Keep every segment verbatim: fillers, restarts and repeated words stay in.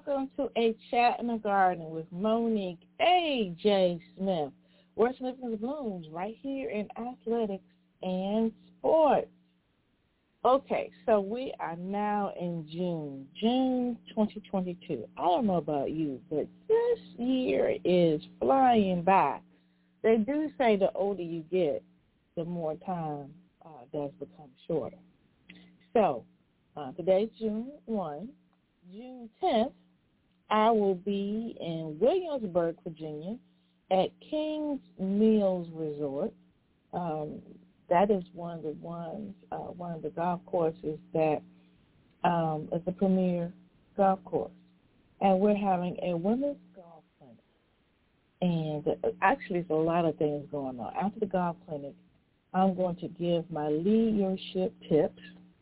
welcome to A Chat in the Garden with Monique A J. Smith. We're sniffing the blooms right here in athletics and sports. Okay, so we are now in June, June twenty twenty-two. I don't know about you, but this year is flying by. They do say the older you get, the more time uh, does become shorter. So uh, today's June first. June tenth, I will be in Williamsburg, Virginia, at Kings Mills Resort. Um, that is one of the ones, uh, one of the golf courses that um, is the premier golf course, and we're having a women's golf clinic. And uh, actually, there's a lot of things going on. After the golf clinic, I'm going to give my leadership tips.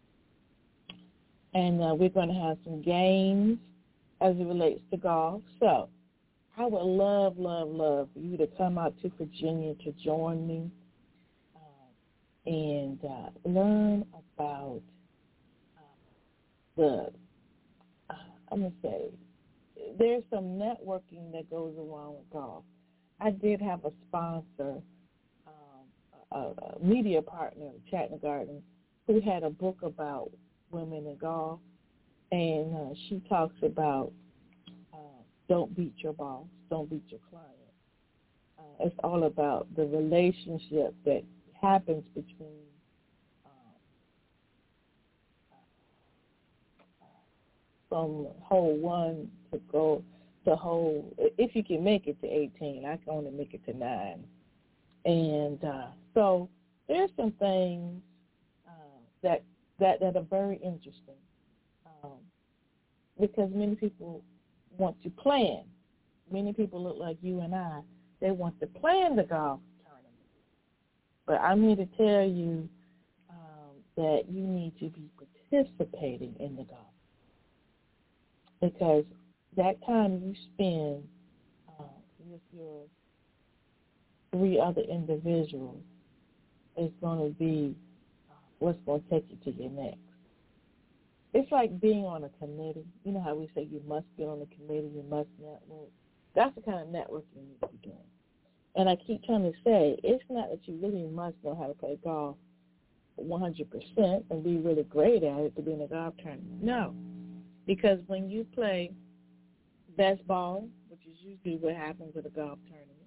And uh, we're going to have some games as it relates to golf. So I would love, love, love for you to come out to Virginia to join me uh, and uh, learn about uh, the, uh, I'm going to say, there's some networking that goes along with golf. I did have a sponsor, um, a, a media partner, Chat in the Garden, who had a book about women in golf, and uh, she talks about uh, don't beat your boss, don't beat your client. Uh, it's all about the relationship that happens between um, uh, from hole one to go to hole, if you can make it to eighteen. I can only make it to nine. And uh, so there's some things uh, that That, that are very interesting um, because many people want to plan. Many people look like you and I. They want to plan the golf tournament. But I'm here to tell you um, that you need to be participating in the golf because that time you spend uh, with your three other individuals is going to be what's going to take you to your next. It's like being on a committee. You know how we say you must be on a committee, you must network. That's the kind of networking you need to be doing. And I keep trying to say, it's not that you really must know how to play golf one hundred percent and be really great at it to be in a golf tournament. No, because when you play best ball, which is usually what happens at a golf tournament,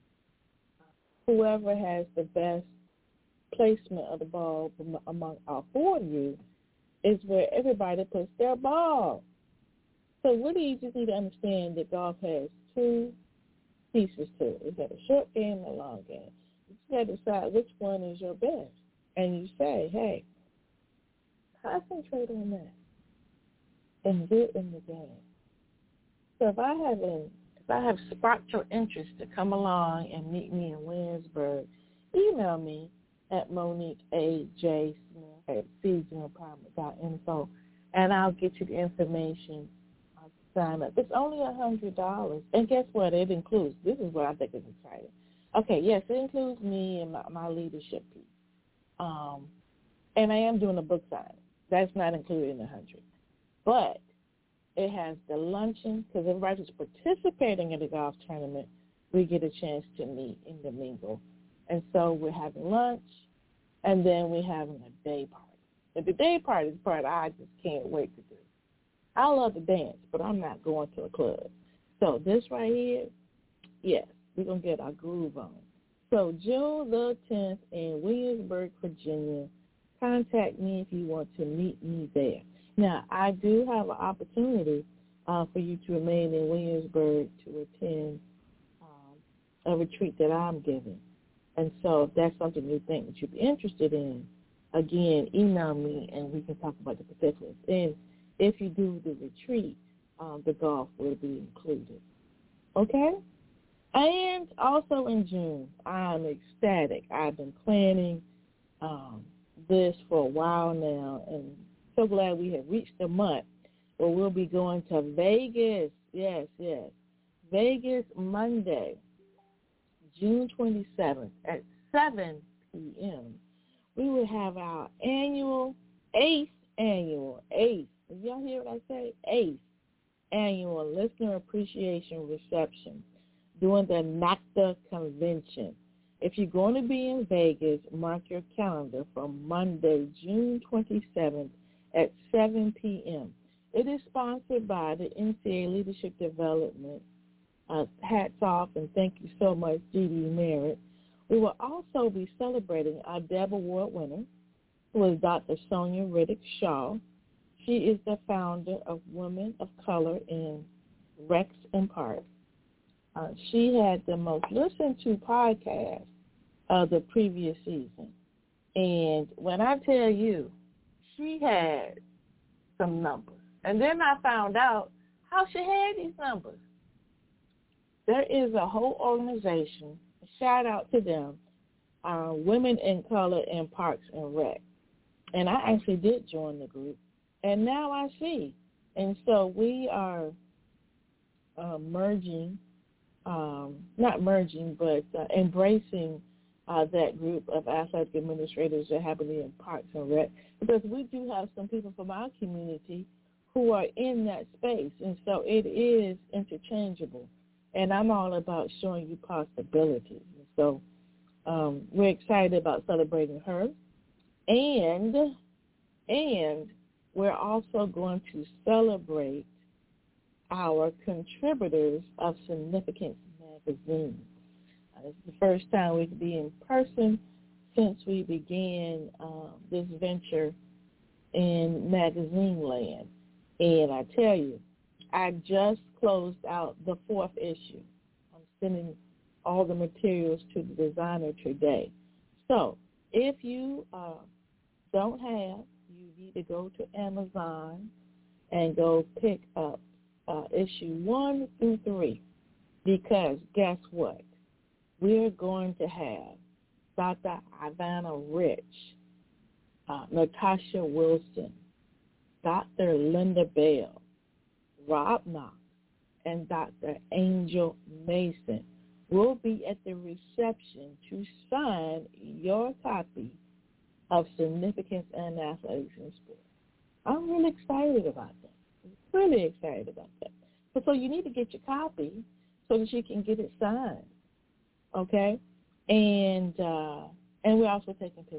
whoever has the best placement of the ball among all four of you is where everybody puts their ball. So really you just need to understand that golf has two pieces to it. It's got a short game and a long game. You just got to decide which one is your best. And you say, hey, concentrate on that and get in the game. So if I have an, if I have sparked your interest to come along and meet me in Williamsburg, email me at Monique A J Smith at seasonal empowerment dot info, and I'll get you the information uh, to sign up. It's only one hundred dollars, and guess what? It includes, this is what I think is exciting. Okay, yes, it includes me and my, my leadership piece, um, and I am doing a book signing. That's not included in the one hundred dollars, but it has the luncheon, because everybody who's participating in the golf tournament, we get a chance to meet in the mingle. And so we're having lunch, and then we're having a day party. And the day party is the part I just can't wait to do. I love to dance, but I'm not going to a club. So this right here, yes, we're going to get our groove on. So June the tenth in Williamsburg, Virginia. Contact me if you want to meet me there. Now, I do have an opportunity uh, for you to remain in Williamsburg to attend um, a retreat that I'm giving. And so if that's something you think that you'd be interested in, again, email me and we can talk about the particulars. And if you do the retreat, um, the golf will be included. Okay? And also in June, I'm ecstatic. I've been planning um, this for a while now, and so glad we have reached the month where we'll be going to Vegas. Yes, yes. Vegas Monday, June twenty-seventh at seven p.m. We will have our annual, eighth annual, eighth. Did y'all hear what I say? Eighth annual Listener Appreciation Reception during the NACDA Convention. If you're going to be in Vegas, mark your calendar for Monday, June twenty-seventh at seven p.m. It is sponsored by the N C A A Leadership Development. Uh, hats off and thank you so much, G D Merritt. We will also be celebrating our Deb Award winner, who is Doctor Sonia Riddick Shaw. She is the founder of Women of Color in Rex and Park. Uh, she had the most listened to podcast of the previous season. And when I tell you, she had some numbers. And then I found out how she had these numbers. There is a whole organization, shout out to them, uh, Women in Color in Parks and Rec. And I actually did join the group. And now I see. And so we are uh, merging, um, not merging, but uh, embracing uh, that group of athletic administrators that happen to be in Parks and Rec, because we do have some people from our community who are in that space. And so it is interchangeable. And I'm all about showing you possibilities. And so um, we're excited about celebrating her. And, and we're also going to celebrate our contributors of Significance Magazine. Uh, this is the first time we could be in person since we began uh, this venture in magazine land. And I tell you, I just closed out the fourth issue. I'm sending all the materials to the designer today. So if you uh, don't have, you need to go to Amazon and go pick up uh, issue one through three, because guess what? We're going to have Doctor Ivana Rich, uh, Natasha Wilson, Doctor Linda Bell, Rob Knox, and Doctor Angel Mason will be at the reception to sign your copy of Significance and Athletics in Sport. I'm really excited about that. Really excited about that. But so you need to get your copy so that you can get it signed, okay? And uh, and we're also taking pictures.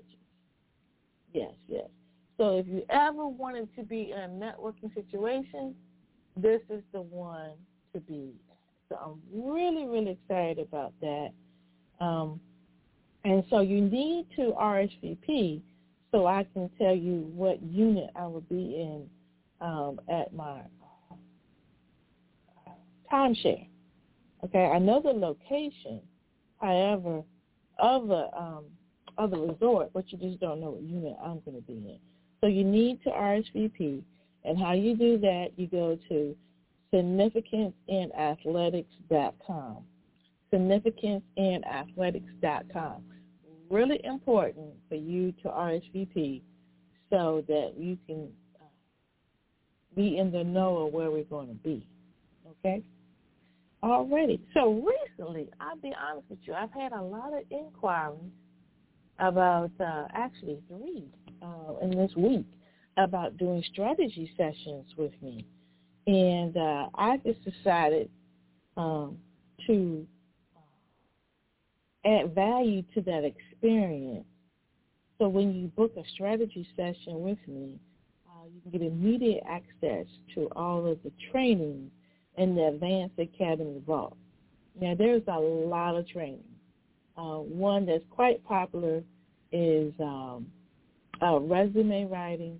Yes, yes. So if you ever wanted to be in a networking situation, this is the one to be. So I'm really, really excited about that. Um, and so you need to R S V P so I can tell you what unit I will be in um, at my timeshare. Okay, I know the location, however, of the, um, of the resort, but you just don't know what unit I'm going to be in. So you need to R S V P. And how you do that, you go to significance in athletics dot com. significance in athletics dot com. Really important for you to R S V P so that you can uh, be in the know of where we're going to be. Okay? Alrighty. So recently, I'll be honest with you, I've had a lot of inquiries about, uh, actually three uh, in this week, about doing strategy sessions with me. And uh, I just decided um, to add value to that experience. So when you book a strategy session with me, uh, you can get immediate access to all of the training in the Advanced Academy Vault. Now, there's a lot of training. Uh, one that's quite popular is um, uh, resume writing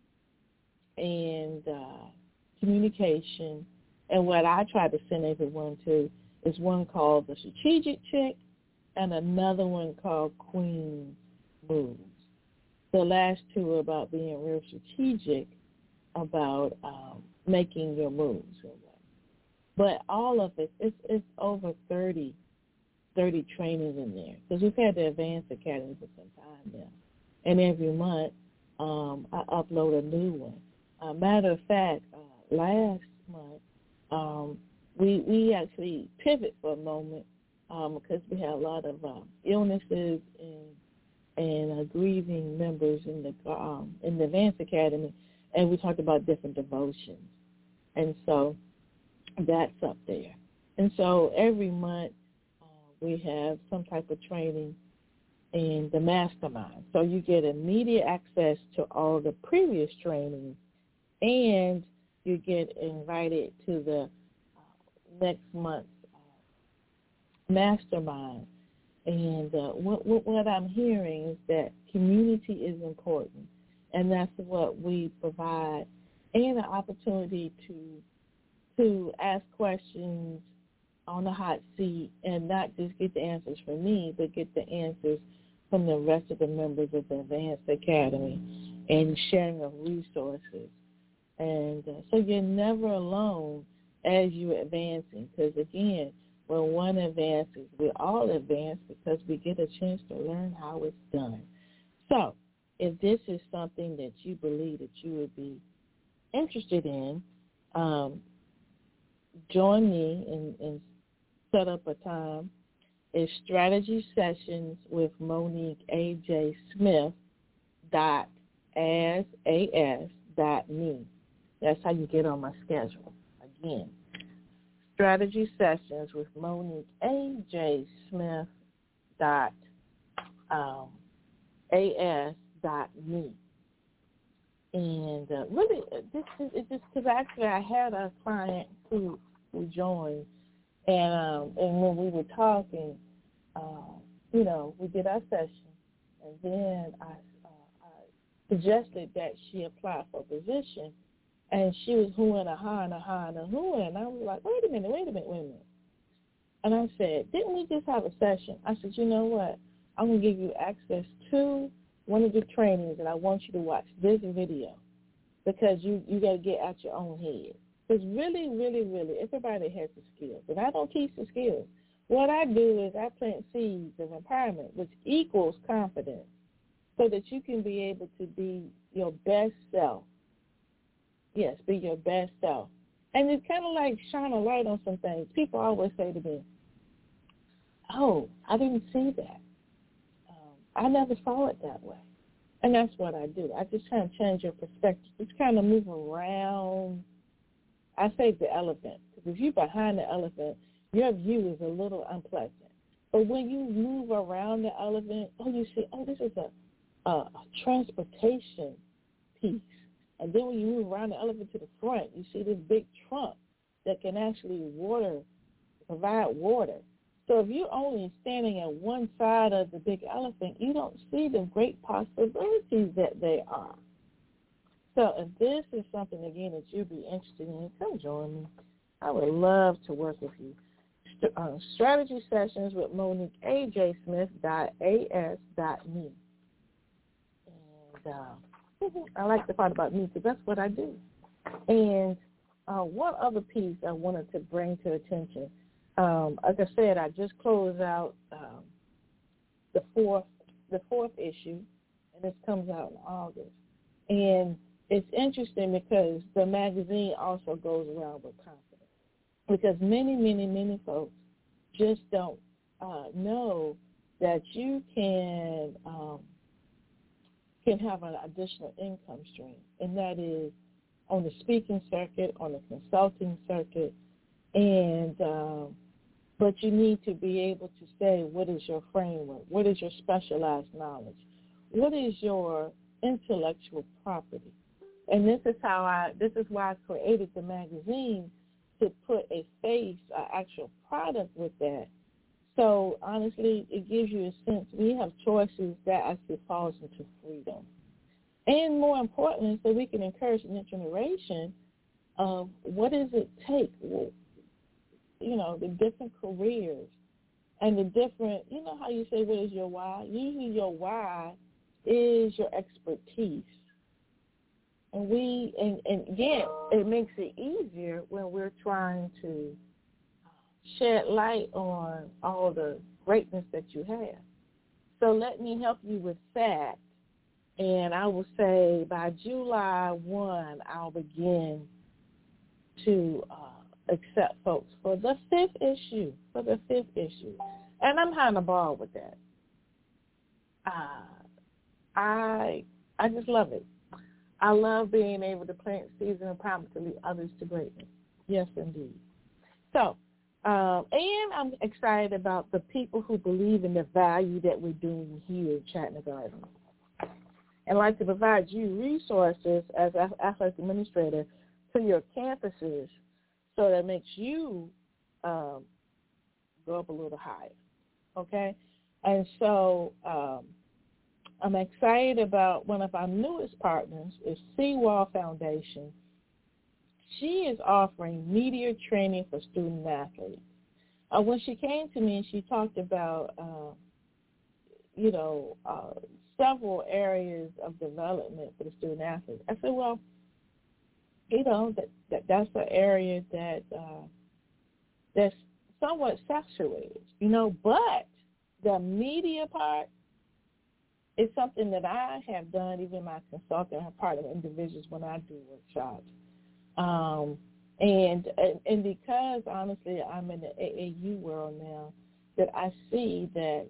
and uh, communication. And what I try to send everyone to is one called the Strategic Check and another one called Queen Moves. The last two are about being real strategic about um, making your moves. But all of it, it's, it's over thirty, thirty trainings in there, because we've had the Advanced Academy for some time now. And every month um, I upload a new one. Uh, matter of fact, uh, last month um, we we actually pivot for a moment um, because we had a lot of um, illnesses and and uh, grieving members in the um, in the Advanced Academy, and we talked about different devotions. And so That's up there. And so every month uh, we have some type of training in the mastermind. So you get immediate access to all the previous trainings, and you get invited to the uh, next month's uh, mastermind. And uh, what, what, what I'm hearing is that community is important, and that's what we provide, and an opportunity to to ask questions on the hot seat and not just get the answers from me, but get the answers from the rest of the members of the Advanced Academy and sharing of resources. And uh, so you're never alone as you're advancing, because, again, when one advances, we all advance because we get a chance to learn how it's done. So if this is something that you believe that you would be interested in, um, join me and, and set up a time. It's Strategy Sessions with Monique A J Smith dot as as dot me. That's how you get on my schedule. Again, Strategy Sessions with Monique A J Smith dot um, as dot me. And uh, really, this is it just because actually I had a client who who joined, and um, and when we were talking, uh, you know, we did our session, and then I, uh, I suggested that she apply for a position, and she was hooing a ha and a ha and a hooing, and I was like, wait a minute, wait a minute, wait a minute. And I said, didn't we just have a session? I said, you know what? I'm going to give you access to one of the trainings, and I want you to watch this video because you, you got to get out your own head. Because really, really, really, everybody has the skills. And I don't teach the skills. What I do is I plant seeds of empowerment, which equals confidence, so that you can be able to be your best self. Yes, be your best self. And it's kind of like shine a light on some things. People always say to me, oh, I didn't see that. Um, I never saw it that way. And that's what I do. I just kind of change your perspective. Just kind of move around. I say the elephant, because if you're behind the elephant, your view is a little unpleasant. But when you move around the elephant, oh, you see, oh, this is a, a, a transportation piece. And then when you move around the elephant to the front, you see this big trunk that can actually water, provide water. So if you're only standing at one side of the big elephant, you don't see the great possibilities that they are. So if this is something, again, that you'd be interested in, come join me. I would love to work with you. St- uh, strategy Sessions with Monique A J Smith dot as dot me. And uh, I like the part about me because that's what I do. And uh, one other piece I wanted to bring to attention, um, like I said, I just closed out um, the fourth the fourth issue, and this comes out in August. And it's interesting because the magazine also goes around with confidence, because many, many, many folks just don't uh, know that you can um, can have an additional income stream, and that is on the speaking circuit, on the consulting circuit, and um, but you need to be able to say, what is your framework? What is your specialized knowledge? What is your intellectual property? And this is how I, this is why I created the magazine, to put a face, an actual product with that. So honestly, it gives you a sense, we have choices that actually falls into freedom. And more importantly, so we can encourage the next generation of what does it take, you know, the different careers and the different, you know how you say, what is your why? Usually your why is your expertise. And we, and, and again, it makes it easier when we're trying to shed light on all the greatness that you have. So let me help you with that. And I will say by July first, I'll begin to uh, accept folks for the fifth issue, for the fifth issue. And I'm having a ball with that. Uh, I I just love it. I love being able to plant seeds of empowerment to lead others to greatness. Yes, indeed. So, um, and I'm excited about the people who believe in the value that we're doing here in Chattanooga Gardens. And like to provide you resources as an athletic administrator to your campuses so that makes you um, go up a little higher, okay? And so um, I'm excited about one of our newest partners is Seawall Foundation. She is offering media training for student athletes. Uh, when she came to me, she talked about, uh, you know, uh, several areas of development for the student athletes. I said, well, you know, that, that that's an area that uh, that's somewhat saturated, you know, but the media part is something that I have done, even my consulting part of individuals when I do workshops. Um, and, and and because, honestly, I'm in the A A U world now, that I see that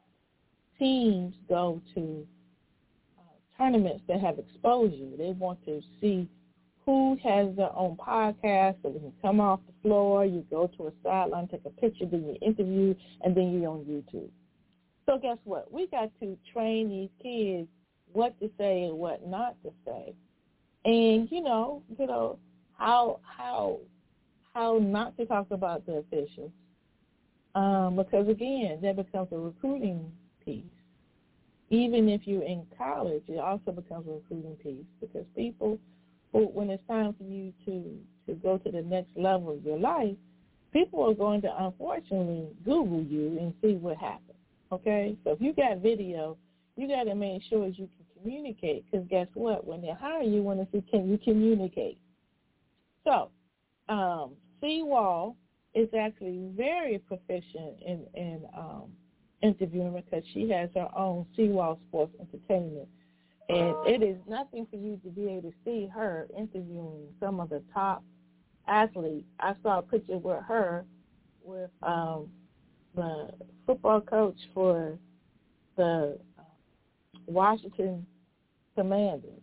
teams go to uh, tournaments that have exposure. They want to see who has their own podcast, so they can come off the floor, you go to a sideline, take a picture, then you interview, and then you're on YouTube. So guess what? We got to train these kids what to say and what not to say. And, you know, you know, how how how not to talk about the officials. Um, because, again, that becomes a recruiting piece. Even if you're in college, it also becomes a recruiting piece because people, who, when it's time for you to, to go to the next level of your life, people are going to, unfortunately, Google you and see what happens, okay? So if you got video, you got to make sure you can communicate because guess what? When they hire you, want to see can you communicate. So um, Seawall is actually very proficient in, in um, interviewing because she has her own Seawall Sports Entertainment. And it is nothing for you to be able to see her interviewing some of the top athletes. I saw a picture with her with um, the football coach for the uh, Washington Commanders.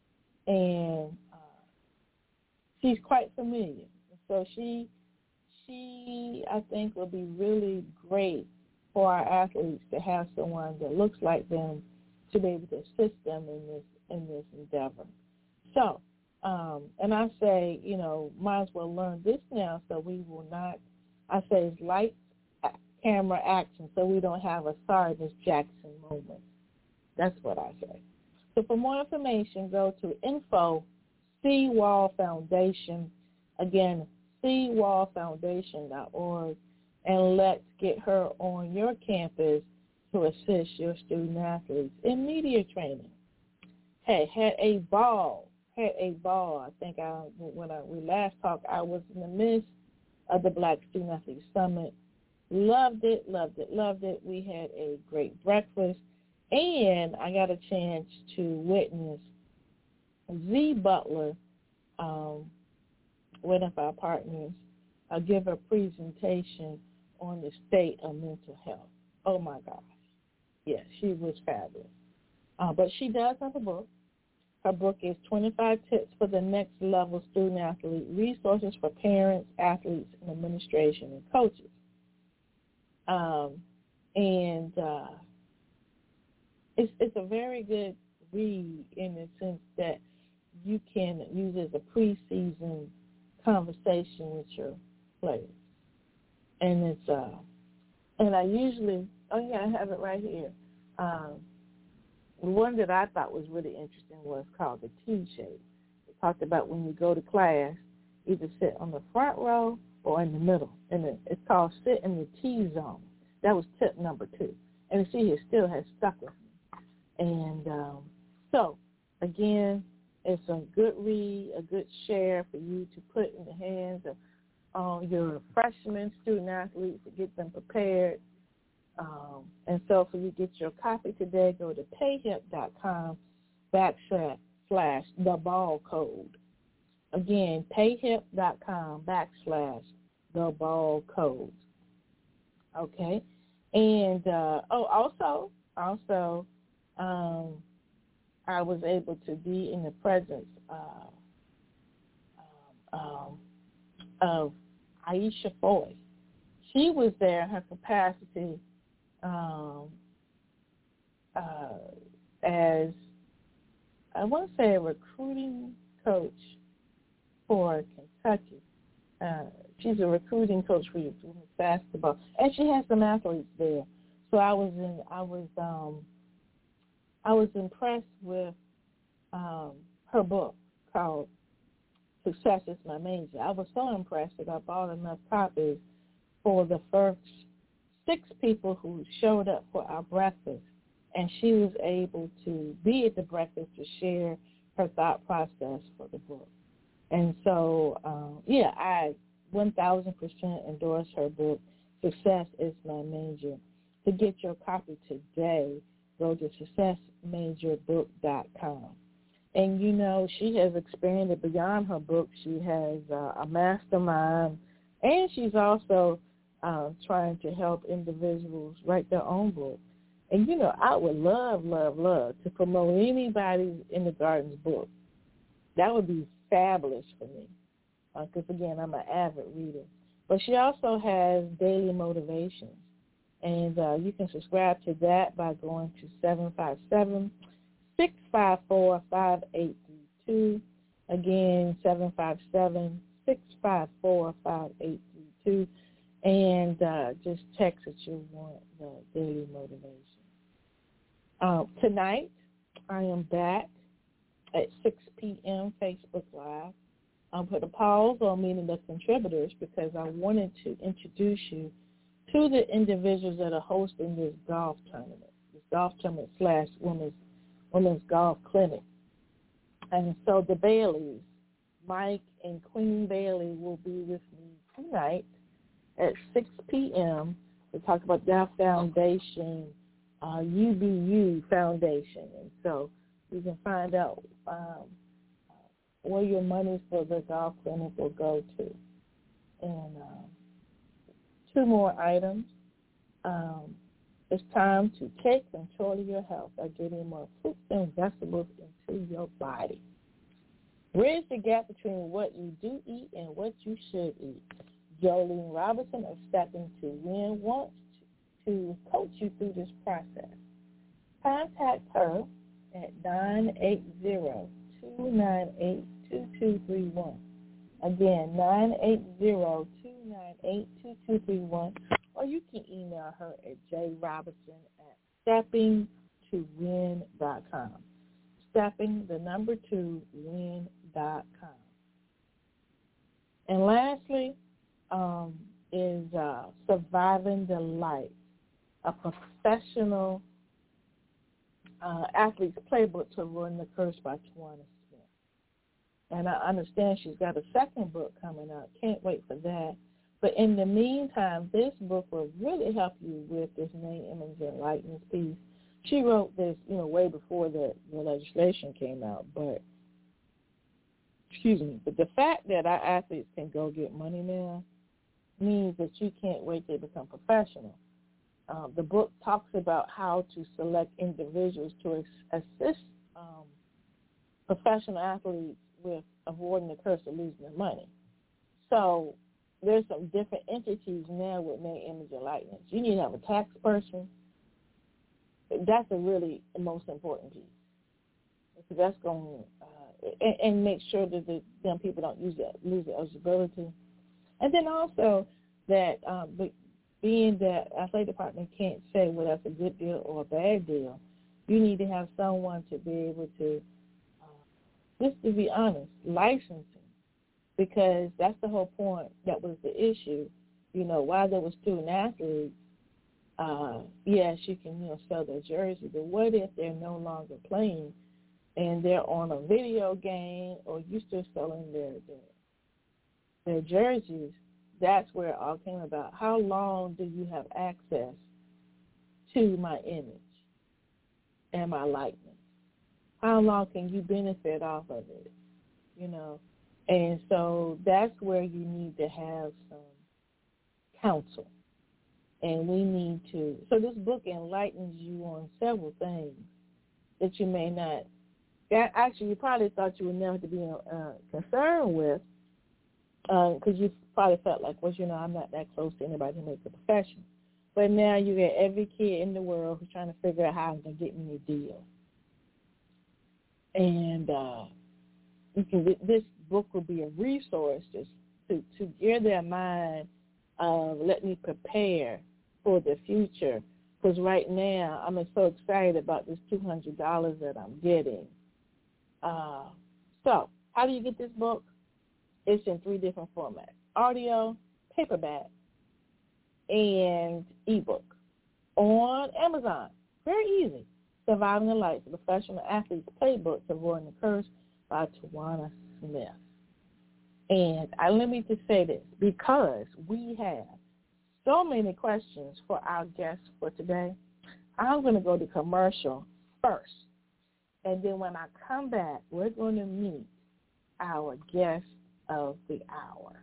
And uh, she's quite familiar. So she, she, I think, will be really great for our athletes to have someone that looks like them to be able to assist them in this in this endeavor. So, um, and I say, you know, might as well learn this now so we will not, I say it's lights, camera, action, so we don't have a sorry Miss Jackson moment. That's what I say. So for more information, go to info Seawall Foundation. Again, seawall foundation dot org, and let's get her on your campus to assist your student athletes in media training. Hey, had a ball, had a ball. I think I, when I, we last talked, I was in the midst of the Black Student Athlete Summit. Loved it, loved it, loved it. We had a great breakfast, and I got a chance to witness Z Butler, um, one of our partners, uh, give a presentation on the state of mental health. Oh, my gosh. Yes, she was fabulous. Uh, but she does have a book. Her book is twenty-five Tips for the Next Level Student Athlete, Resources for Parents, Athletes, and Administration and Coaches. Um, and uh, it's, it's a very good read in the sense that you can use it as a preseason conversation with your players. And it's, uh, and I usually, oh yeah, I have it right here. Um, the one that I thought was really interesting was called the T shape. It talked about when you go to class, either sit on the front row or in the middle. And it, it's called sit in the T zone. That was tip number two. And you see, it still has stuck with me. And um, so, again, it's a good read, a good share for you to put in the hands of uh, your freshman student athletes to get them prepared. Um, and so for you to get your copy today, go to payhip.com backslash slash the ball code. Again, payhip.com backslash the ball code. Okay? And, uh, oh, also, also, um, I was able to be in the presence uh, um, um, of Aisha Foy. She was there in her capacity um, uh, as, I want to say, a recruiting coach for Kentucky. Uh, she's a recruiting coach for women's basketball, and she has some athletes there. So I was in, I was, um, I was impressed with um, her book called Success is My Major. I was so impressed that I bought enough copies for the first six people who showed up for our breakfast, and she was able to be at the breakfast to share her thought process for the book. And so, um, yeah, I one thousand percent endorse her book, Success is My Major. To get your copy today, go to success major book dot com. And, you know, she has expanded beyond her book. She has uh, a mastermind, and she's also uh, trying to help individuals write their own book. And, you know, I would love, love, love to promote anybody in the Garden's book. That would be fabulous for me because, uh, again, I'm an avid reader. But she also has daily motivations, and uh, you can subscribe to that by going to seven five seven, six five four, five eight three two. Again, seven five seven, six five four, five eight three two. And uh, just text that you want the daily motivation. Uh, tonight, I am back at six p.m. Facebook Live. I'll put a pause on meeting the contributors because I wanted to introduce you to the individuals that are hosting this golf tournament, this golf tournament slash women's, women's golf clinic. And so the Baileys, Mike and Queen Bailey, will be with me tonight at six p.m. to talk about their foundation, uh, U B U Foundation. And so you can find out um, where your money for the golf clinic will go to. And um, two more items. Um, it's time to take control of your health by getting more fruits and vegetables into your body. Bridge the gap between what you do eat and what you should eat. Jolene Robinson of Stepping to Win wants to coach you through this process. Contact her at nine eight zero, two nine eight, two two three one. Again, nine eight zero, two nine eight, two two three one. Or you can email her at jrobinson at stepping to win dot com. Stepping, the number two, win dot com. And lastly, um, is uh, Surviving the Life, a professional uh, athlete's playbook to run the curse by Tawana Smith. And I understand she's got a second book coming out. Can't wait for that. But in the meantime, this book will really help you with this name, image, and likeness piece. She wrote this, you know, way before the, the legislation came out. But, excuse me, but the fact that our athletes can go get money now means that you can't wait to become professional. Uh, the book talks about how to select individuals to assist um, professional athletes with avoiding the curse of losing their money. So there's some different entities now with name, image, and likeness. You need to have a tax person. That's a really the most important piece. Because that's going to, uh, and, and make sure that the young people don't use that, lose their eligibility. And then also that um, being that athletic department can't say, well, that's a good deal or a bad deal, you need to have someone to be able to, uh, just to be honest, licensing. Because that's the whole point. That was the issue. You know, while there were student athletes, uh, yes, you can, you know, sell their jersey, but what if they're no longer playing and they're on a video game or you still selling their, their, their jerseys? That's where it all came about. How long do you have access to my image and my likeness? How long can you benefit off of it, you know? And so that's where you need to have some counsel. And we need to, so this book enlightens you on several things that you may not, actually you probably thought you would never have to be uh, concerned with because uh, you probably felt like, well, you know, I'm not that close to anybody to make a profession. But now you get every kid in the world who's trying to figure out how I'm going to get me a deal. And uh, you can, this book will be a resource to, to, to gear their mind, uh, let me prepare for the future. Because right now I'm so excited about this two hundred dollars that I'm getting. Uh, so how do you get this book? It's in three different formats: audio, paperback, and ebook on Amazon. Very easy. Surviving the Lights, a Professional Athlete's Playbook to Avoiding the Curse by Tawana Smith. And I let me just say this, because we have so many questions for our guests for today, I'm going to go to commercial first. And then when I come back, we're going to meet our guest of the hour.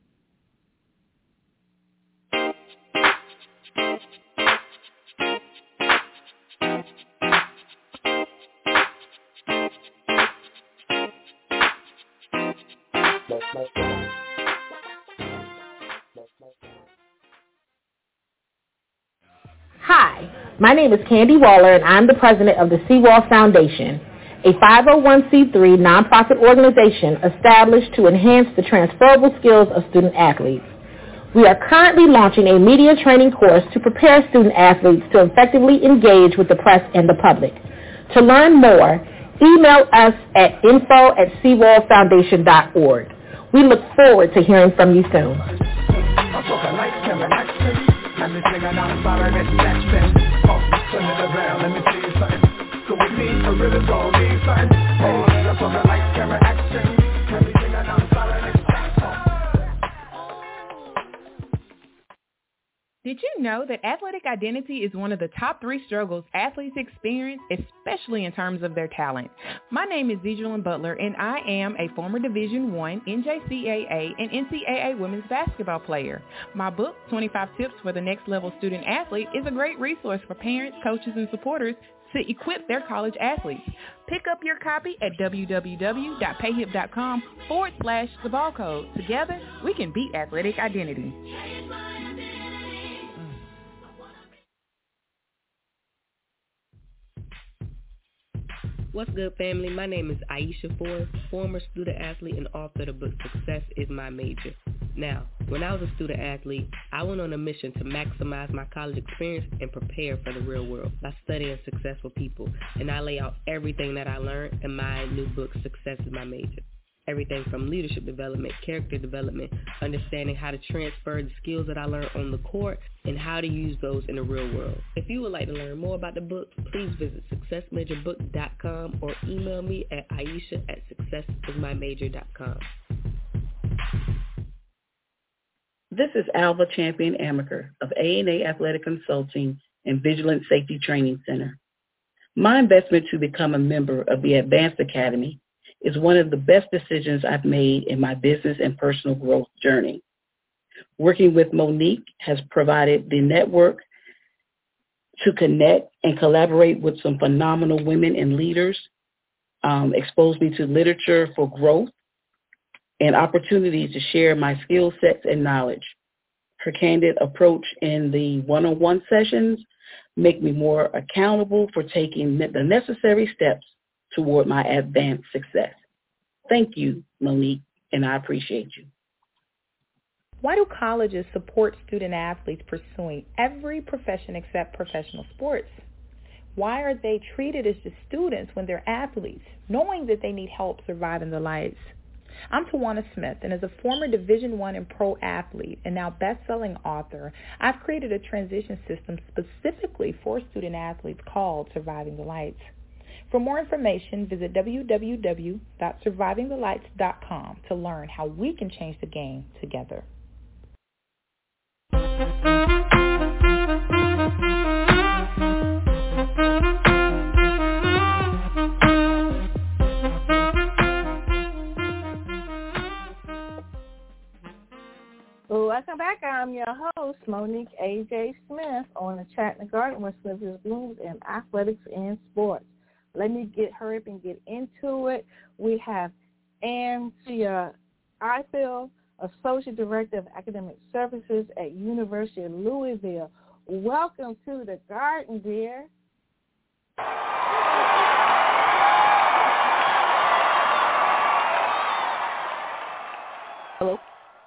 Hi, my name is Candy Waller, and I'm the president of the Seawall Foundation, a five oh one c three nonprofit organization established to enhance the transferable skills of student athletes. We are currently launching a media training course to prepare student athletes to effectively engage with the press and the public. To learn more, email us at info at seawall foundation dot org. We look forward to hearing from you soon. Did you know that athletic identity is one of the top three struggles athletes experience, especially in terms of their talent? My name is Zedrelyn Butler, and I am a former Division One, N J C A A, and N C A A women's basketball player. My book, twenty-five Tips for the Next Level Student Athlete, is a great resource for parents, coaches, and supporters to equip their college athletes. Pick up your copy at www.payhip.com forward slash the ball code. Together, we can beat athletic identity. What's good, family? My name is Aisha Ford, former student athlete and author of the book Success is My Major. Now, when I was a student athlete, I went on a mission to maximize my college experience and prepare for the real world by studying successful people. And I lay out everything that I learned in my new book, Success is My Major. Everything from leadership development, character development, understanding how to transfer the skills that I learned on the court, and how to use those in the real world. If you would like to learn more about the book, please visit success major book dot com or email me at Aisha at success is my major dot com. This is Alva Champion Amaker of A and A Athletic Consulting and Vigilant Safety Training Center. My investment to become a member of the Advanced Academy is one of the best decisions I've made in my business and personal growth journey. Working with Monique has provided the network to connect and collaborate with some phenomenal women and leaders, um, exposed me to literature for growth and opportunities to share my skill sets and knowledge. Her candid approach in the one-on-one sessions make me more accountable for taking the necessary steps toward my advanced success. Thank you, Monique, and I appreciate you. Why do colleges support student athletes pursuing every profession except professional sports? Why are they treated as just students when they're athletes, knowing that they need help surviving the lights? I'm Tawana Smith, and as a former Division One and pro athlete and now best-selling author, I've created a transition system specifically for student athletes called Surviving the Lights. For more information, visit w w w dot surviving the lights dot com to learn how we can change the game together. Welcome back. I'm your host, Monique A J. Smith, on the Chat in the Garden with Smith's Blooms and Athletics and Sports. Let me get hurry up and get into it. We have Antia Eiffel, Associate Director of Academic Services at University of Louisville. Welcome to the garden, dear. Hello.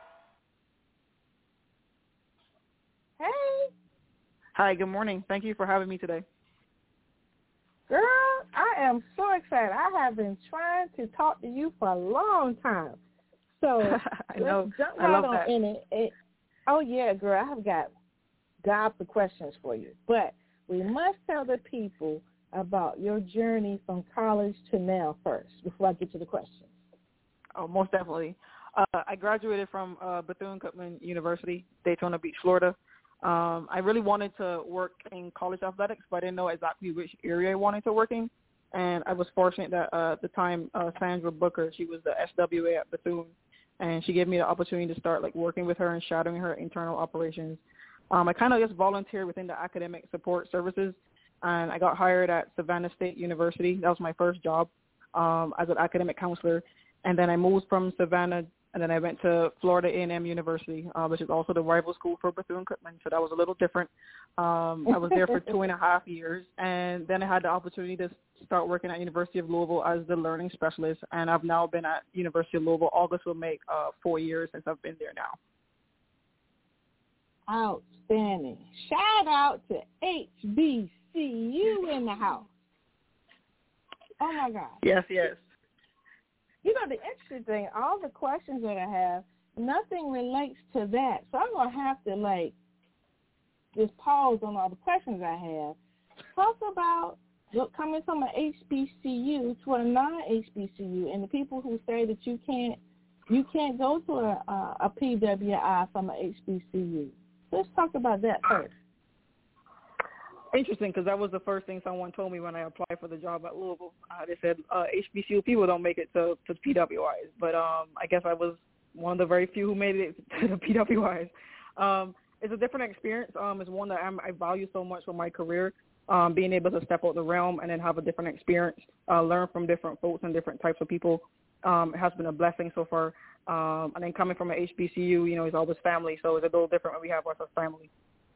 Hey. Hi, good morning. Thank you for having me today. Girl, I am so excited. I have been trying to talk to you for a long time. So I know. let's jump I right love on that. in it. it. Oh, yeah, girl, I have got gobs of questions for you. But we must tell the people about your journey from college to now first before I get to the questions. Oh, most definitely. Uh, I graduated from uh, Bethune-Cookman University, Daytona Beach, Florida. Um, I really wanted to work in college athletics, but I didn't know exactly which area I wanted to work in. And I was fortunate that uh, at the time, uh, Sandra Booker, she was the S W A at Bethune, and she gave me the opportunity to start like working with her and shadowing her internal operations. Um, I kind of just volunteered within the academic support services, and I got hired at Savannah State University. That was my first job um, as an academic counselor. And then I moved from Savannah, and then I went to Florida A and M University, uh, which is also the rival school for Bethune-Cookman, so that was a little different. Um, I was there for two and a half years, and then I had the opportunity to start working at University of Louisville as the learning specialist, and I've now been at University of Louisville. August will make uh, four years since I've been there now. Outstanding. Shout out to H B C U in the house. Oh, my God. Yes, yes. You know, the interesting thing, all the questions that I have, nothing relates to that. So I'm going to have to, like, just pause on all the questions I have. Talk about look, coming from an H B C U to a non-H B C U and the people who say that you can't you can't go to a, a, a P W I from an H B C U. Let's talk about that first. Interesting, because that was the first thing someone told me when I applied for the job at Louisville. Uh, they said uh, H B C U people don't make it to, to P W Is, but um, I guess I was one of the very few who made it to the P W Is. Um, it's a different experience. Um, it's one that I'm, I value so much for my career, um, being able to step out the realm and then have a different experience, uh, learn from different folks and different types of people. Um, it has been a blessing so far. Um, and then coming from an H B C U, you know, it's always family, so it's a little different when we have us as family.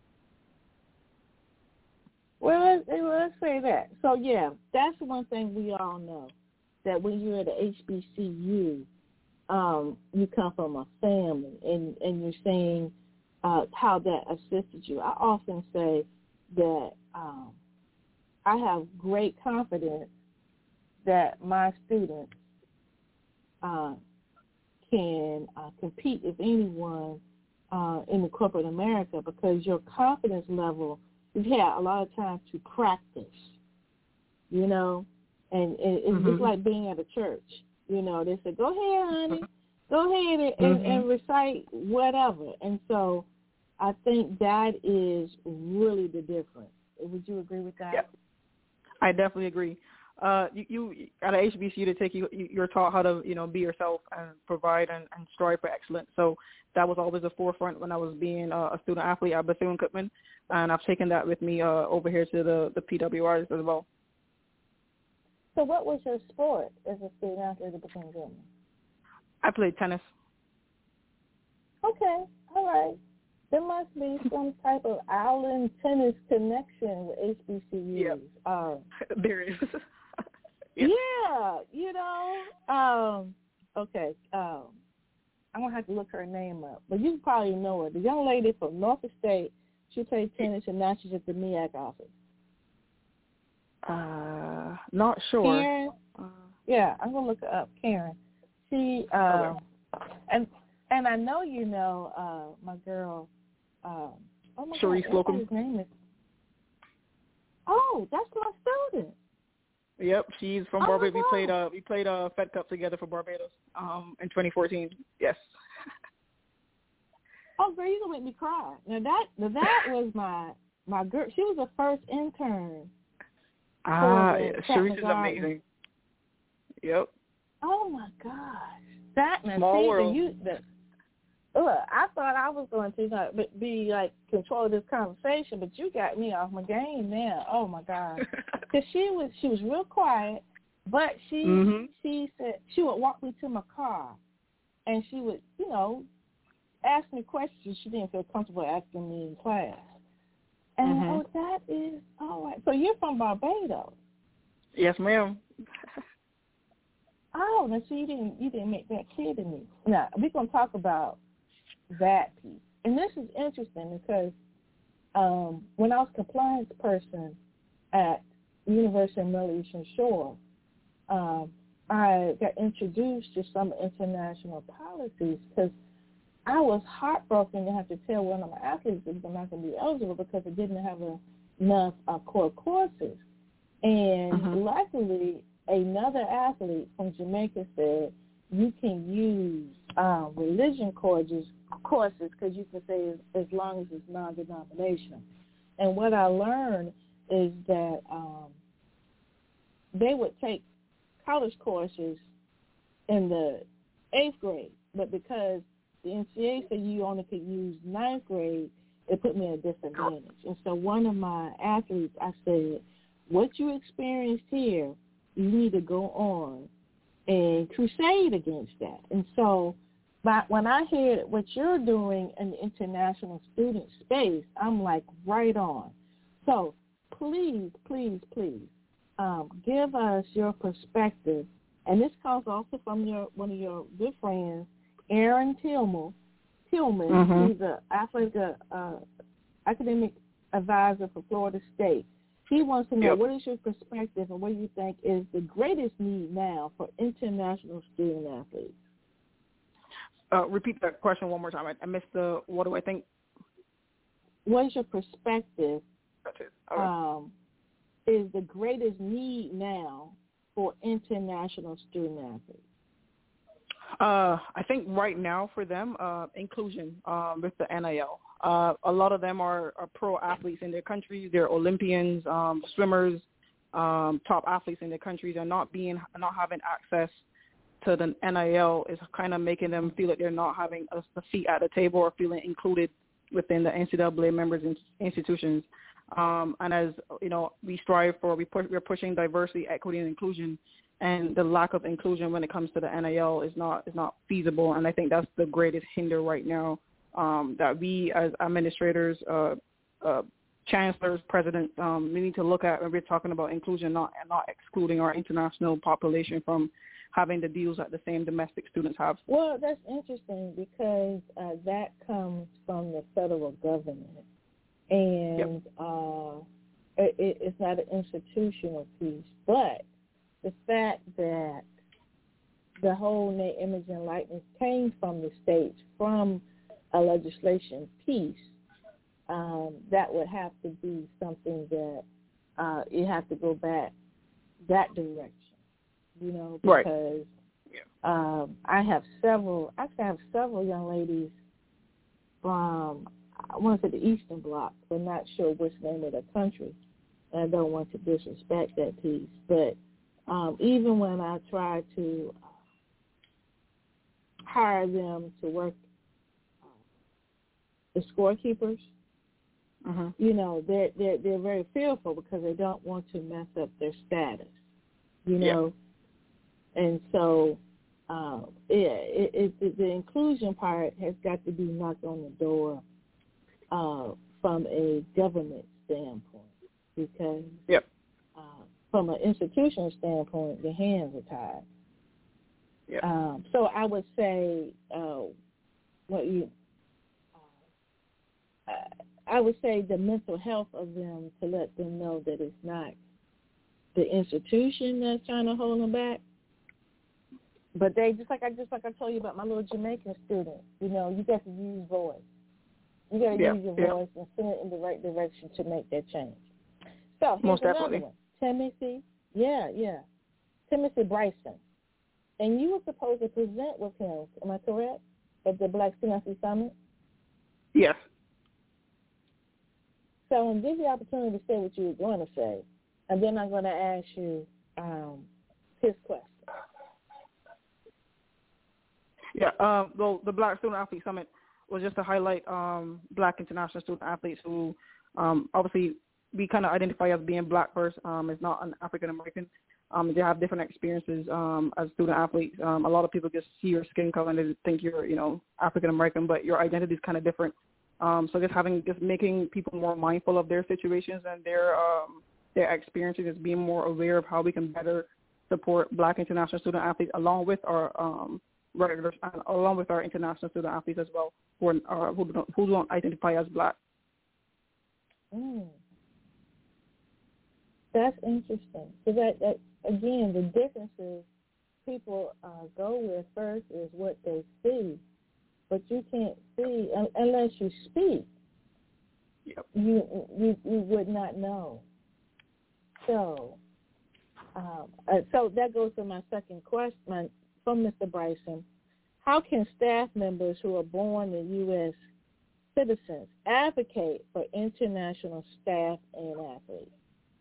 Well, let's, let's say that. So, yeah, that's one thing we all know, that when you're at a H B C U, um, you come from a family, and, and you're saying uh, how that assisted you. I often say that um, I have great confidence that my students uh, can uh, compete with anyone uh, in the corporate America, because your confidence level, we've had a lot of time to practice, you know, and, and it's mm-hmm. just like being at a church. You know, they say, go ahead, honey, go ahead and, mm-hmm. and, and recite whatever. And so I think that is really the difference. Would you agree with that? Yeah, I definitely agree. Uh, you, you at a H B C U, to take you, you're taught how to, you know, be yourself and provide and, and strive for excellence. So that was always the forefront when I was being uh, a student athlete at Bethune-Cookman, and I've taken that with me uh, over here to the, the P W Is as well. So what was your sport as a student athlete at Bethune-Cookman? I played tennis. Okay, all right. There must be some type of island tennis connection with H B C Us. Yep. Uh, there is. Yep. Yeah, you know. Um, okay, um, I'm going to have to look her name up. But you probably know her. The young lady from Norfolk State, she played tennis, and now she's at the M E A C office. Uh, not sure. Karen? Uh, yeah, I'm going to look her up. Karen. She, um, okay. and and I know you know uh, my girl, um, oh my Sharice God, Slocum. His name is, oh, that's my student. Yep, she's from oh Barbados. We played uh we played uh Fed Cup together for Barbados um in twenty fourteen. Yes. Oh, girl, you're gonna make me cry. Now that now that was my my girl. She was the first intern. Ah, yeah. Sharice is amazing. Yep. Oh my gosh, that small see, world. You, the, look, I thought I was going to like, be like control this conversation, but you got me off my game now. Oh my God, because she was she was real quiet, but she mm-hmm. she said she would walk me to my car, and she would you know asked me questions she didn't feel comfortable asking me in class. And, mm-hmm. oh, that is, all right. So you're from Barbados? Yes, ma'am. Oh, now see, you didn't, you didn't make that clear to me. Now, we're going to talk about that piece. And this is interesting because um, when I was compliance person at University of Middle Eastern Shore, um, I got introduced to some international policies because I was heartbroken to have to tell one of my athletes that they're not going to be eligible because they didn't have a, enough uh, core courses. And mm-hmm. luckily, another athlete from Jamaica said, you can use um, religion courses courses because you can say as, as long as it's non-denominational. And what I learned is that um, they would take college courses in the eighth grade, but because the N C A A said you only could use ninth grade, it put me at a disadvantage. And so one of my athletes, I said, what you experienced here, you need to go on and crusade against that. And so but when I hear what you're doing in the international student space, I'm like, right on. So please, please, please, um, give us your perspective. And this comes also from your one of your good friends, Aaron Tillman. Tillman, mm-hmm. he's an athletic uh, academic advisor for Florida State. He wants to know, yep. what is your perspective and what do you think is the greatest need now for international student athletes? Uh, repeat that question one more time. I, I missed the, what do I think? What is your perspective That's it. All right. um, is the greatest need now for international student athletes? Uh, I think right now for them, uh, inclusion um, with the N I L. Uh, a lot of them are, are pro athletes in their countries. They're Olympians, um, swimmers, um, top athletes in their countries, and not being not having access to the N I L is kind of making them feel like they're not having a, a seat at the table or feeling included within the N C double A members in, institutions. Um, and as you know, we strive for we push, we're pushing diversity, equity, and inclusion. And the lack of inclusion when it comes to the N I L is not is not feasible. And I think that's the greatest hinder right now um, that we as administrators, uh, uh, chancellors, presidents, um, we need to look at when we're talking about inclusion, not not excluding our international population from having the deals that the same domestic students have. Well, that's interesting because uh, that comes from the federal government. And yep. uh, it, it's not an institutional piece, but the fact that the whole name, image, and likeness came from the states, from a legislation piece, um, that would have to be something that uh, you have to go back that direction, you know, because right. yeah. um, I have several, actually I have several young ladies from, I want to say the Eastern Bloc, but not sure which name of the country. And I don't want to disrespect that piece, but Um, even when I try to hire them to work uh, the scorekeepers, mm-hmm. you know, they're, they're, they're very fearful because they don't want to mess up their status, you know. Yeah. And so uh, yeah, it, it, it, the inclusion part has got to be knocked on the door uh, from a government standpoint because yep. uh, from an institutional standpoint, the hands are tied. Yep. Um, so I would say, uh, what you, uh, I would say the mental health of them to let them know that it's not the institution that's trying to hold them back, but they just like I just like I told you about my little Jamaican student. You know, you got to use voice. You got to yep. use your yep. voice and send it in the right direction to make that change. So here's Most another definitely. one. Timothy, yeah, yeah, Timothy Bryson. And you were supposed to present with him, am I correct, at the Black Student Athlete Summit? Yes. So I'm going to give you the opportunity to say what you were going to say, and then I'm going to ask you um, his question. Yeah, um, well, the Black Student Athlete Summit was just to highlight um, Black international student athletes who um, obviously we kind of identify as being Black first, um, as not an African American. Um, they have different experiences um, as student athletes. Um, a lot of people just see your skin color and they think you're, you know, African American, but your identity is kind of different. Um, so just having, just making people more mindful of their situations and their um, their experiences, just being more aware of how we can better support Black international student athletes, along with our um, regular, along with our international student athletes as well, who are, uh, who don't who don't identify as Black. Mm. That's interesting. So that, that again, the differences people uh, go with first is what they see, but you can't see un- unless you speak. Yep. You, you you would not know. So, um, uh, so that goes to my second question from Mister Bryson. How can staff members who are born in U S citizens advocate for international staff and athletes?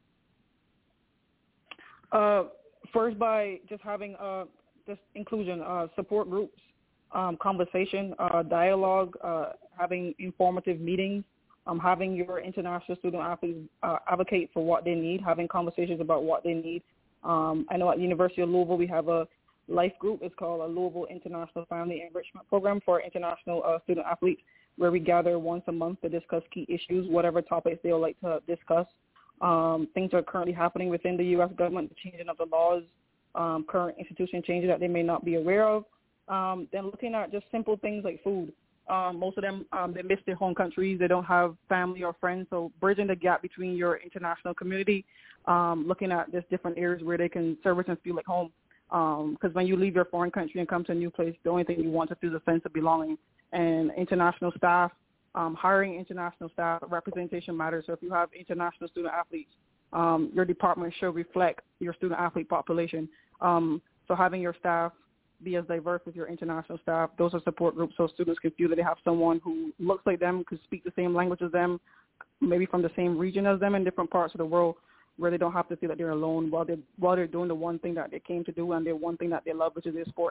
Uh, first, by just having uh, just inclusion, uh, support groups, um, conversation, uh, dialogue, uh, having informative meetings, um, having your international student athletes uh, advocate for what they need, having conversations about what they need. Um, I know at the University of Louisville we have a life group. It's called a Louisville International Family Enrichment Program for international uh, student athletes, where we gather once a month to discuss key issues, whatever topics they would like to discuss. Um, things are currently happening within the U S government, the changing of the laws, um, current institution changes that they may not be aware of. Um, then looking at just simple things like food. Um, most of them, um, they miss their home countries. They don't have family or friends. So bridging the gap between your international community, um, looking at just different areas where they can service and feel like home. Because um, when you leave your foreign country and come to a new place, the only thing you want to feel is a sense of belonging. And international staff, Um, hiring international staff, representation matters. So if you have international student athletes, um, your department should reflect your student athlete population. Um, so having your staff be as diverse as your international staff, those are support groups so students can feel that they have someone who looks like them, could speak the same language as them, maybe from the same region as them in different parts of the world, where they don't have to feel that they're alone while they're, while they're doing the one thing that they came to do and the one thing that they love, which is their sport.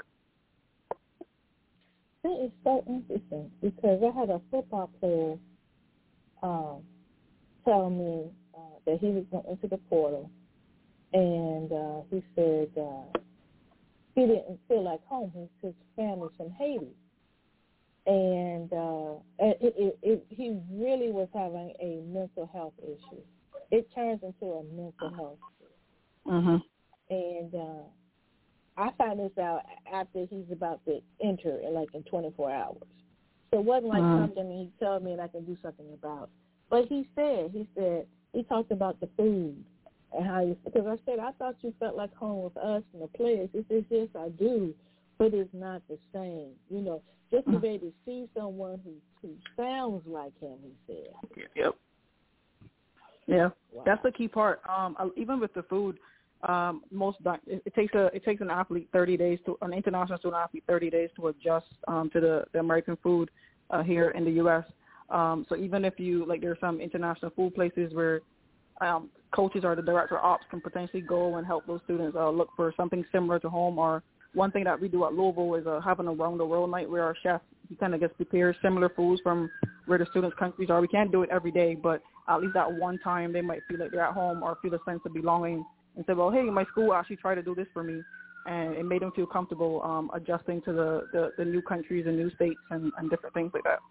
That is so interesting because I had a football player um, tell me uh, that he was going into the portal, and uh, he said uh, he didn't feel like home. His family's from Haiti, and uh, it, it, it, he really was having a mental health issue. It turns into a mental health issue. Mm-hmm. And uh, I found this out after he's about to enter, in like in twenty-four hours. So it wasn't like uh-huh. something he told me and I can do something about. But he said, he said, he talked about the food and how you, because I said, I thought you felt like home with us and the players. He says, yes, I do, but it's not the same. You know, just to be able to see someone who, who sounds like him, he said. Yep. Yeah, wow. That's the key part. Um, even with the food, Um, most it, it takes a it takes an athlete thirty days to an international student athlete thirty days to adjust um, to the, the American food uh, here in the U S. Um, so even if you like, there are some international food places where um, coaches or the director of ops can potentially go and help those students uh, look for something similar to home. Or one thing that we do at Louisville is uh, having a round the world night where our chef he kind of gets prepared similar foods from where the students' countries are. We can't do it every day, but at least that one time they might feel like they're at home or feel a sense of belonging. And said, well, hey, my school actually tried to do this for me, and it made them feel comfortable um, adjusting to the, the, the new countries and new states and, and different things like that.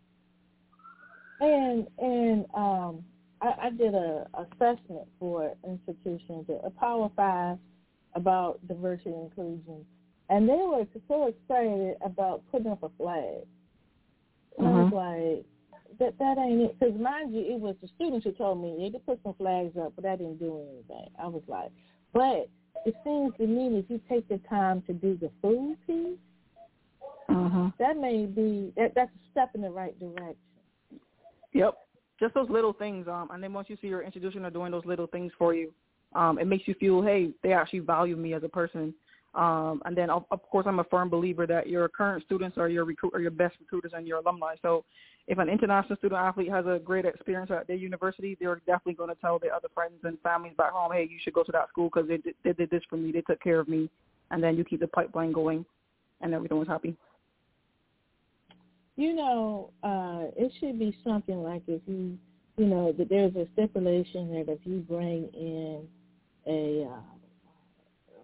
And and um, I, I did a assessment for institutions, a Power Five, about diversity and inclusion, and they were so excited about putting up a flag. And uh-huh. I was like, That that ain't it. Because mind you, it was the students who told me they put some flags up, but I didn't do anything. I was like, but it seems to me if you take the time to do the food piece, uh-huh. that may be that that's a step in the right direction. Yep, just those little things. Um, and then once you see your institution are doing those little things for you, um, it makes you feel, hey, they actually value me as a person. Um, and then, of, of course, I'm a firm believer that your current students are your recruit are your best recruiters and your alumni. So if an international student athlete has a great experience at their university, they're definitely going to tell their other friends and families back home, hey, you should go to that school because they did, they did this for me. They took care of me. And then you keep the pipeline going, and everyone was happy. You know, uh, it should be something like if you, you know, that there's a stipulation that if you bring in a uh,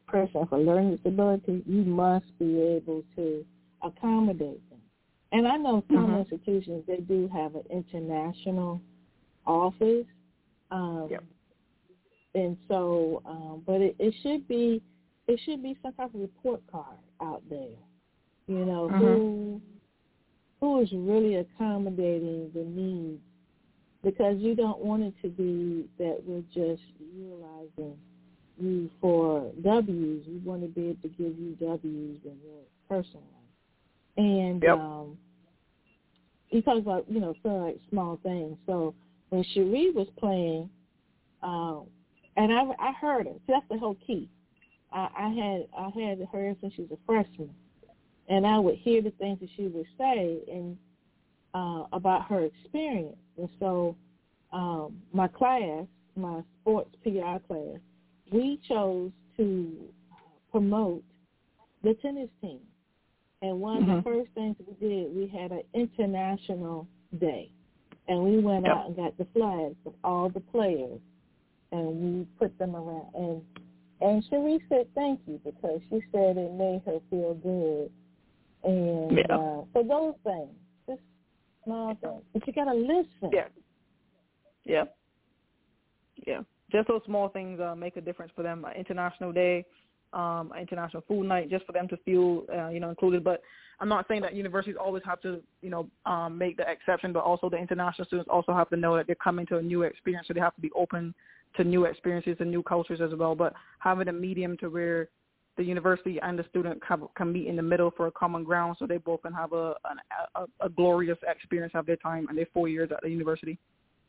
person with a learning disability, you must be able to accommodate them. And I know some mm-hmm. institutions, they do have an international office. Um, yep. And so, um, but it, it should be, it should be some type of report card out there. You know, mm-hmm. who who is really accommodating the needs, because you don't want it to be that we're just utilizing you for W's. We want to be able to give you W's in your personal life. And yep. um, he talks about, you know, sort of like small things. So when Cherie was playing, um, and I, I heard her. So that's the whole key. I, I had I had her since she was a freshman, and I would hear the things that she would say and uh, about her experience. And so um, my class, my sports P R class, we chose to promote the tennis team. And one mm-hmm. of the first things we did, we had an international day. And we went yep. out and got the flags of all the players, and we put them around. And and Cherie said thank you, because she said it made her feel good. And yeah. uh, so those things, just small things. But you got to listen. Yeah. Yeah. Yeah. Just those small things uh, make a difference for them. Uh, International Day, um, International Food Night, just for them to feel, uh, you know, included. But I'm not saying that universities always have to, you know, um, make the exception, but also the international students also have to know that they're coming to a new experience, so they have to be open to new experiences and new cultures as well. But having a medium to where the university and the student have, can meet in the middle for a common ground, so they both can have a, a, a glorious experience of their time and their four years at the university.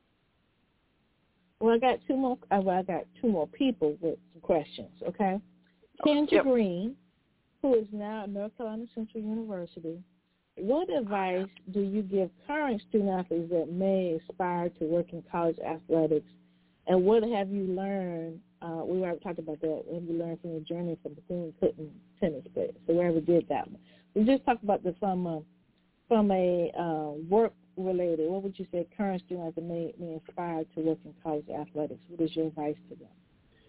Well, I got two more. Well, I got two more people with some questions. Okay, Kendra yep. Green, who is now at North Carolina Central University. What advice do you give current student athletes that may aspire to work in college athletics, and what have you learned? Uh, we already talked about that. What have you learned from your journey from Bethune-Cookman tennis players? So we already did that one. We just talked about the from a, from a uh, work related. What would you say current students that may, may aspire to work in college athletics? What is your advice to them?